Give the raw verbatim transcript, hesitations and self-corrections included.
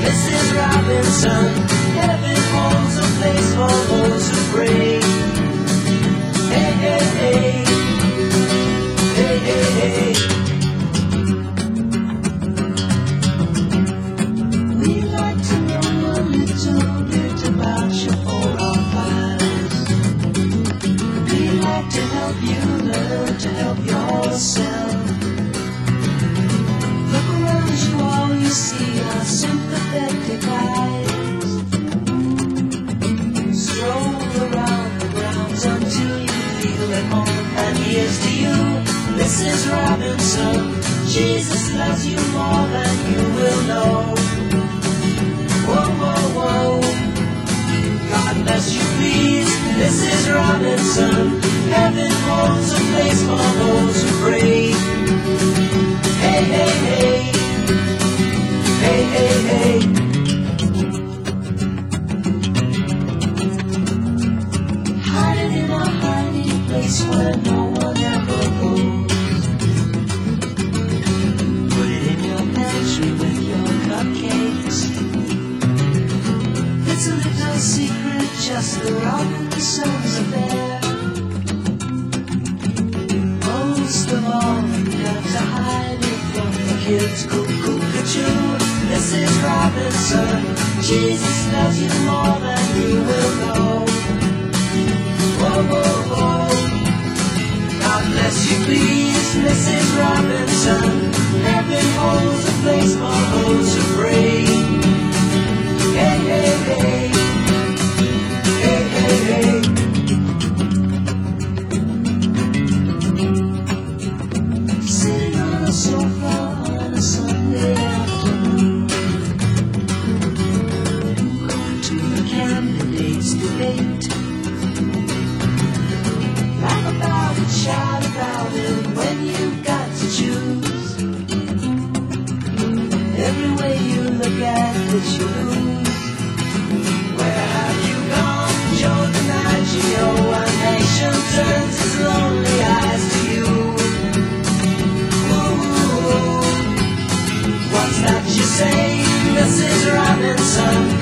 Missus Robinson, heaven holds a place for those who pray. Hey, hey, hey, hey, hey, hey. We'd like to know a little bit about your profiles. We'd like to help you learn to help yourself. Look around you, all you see are sympathetic eyes. Stroll around the grounds until you feel at home. And here's to you, Missus Robinson. Jesus loves you more than you will know. Whoa, whoa, whoa. God bless you, please, Missus Robinson. Heaven holds a place for those who pray. Hey, hey, hey. Hey, hey, hey. Hiding in a hiding place where no one ever goes. Put it in your pantry with your cupcakes. It's a little secret, just the Robinsons affair. Most of all, you have to hide it from the kids. Cuckoo-cuckoo, Missus Robinson. Jesus loves you more than you will know. Whoa, whoa, whoa. God bless you, please, Missus Robinson. Heaven holds a place for those who pray. Hey, hey, hey. Hey, hey, hey. Sitting on a sofa on a Sunday afternoon, going to the candidates' debate. Laugh about it, shout about it when you've got to choose. Every way you look at it, you lose. Where have you gone, Joe DiMaggio? A nation turns its lonely eyes to you. Ooh, what's that you say, Missus Robinson?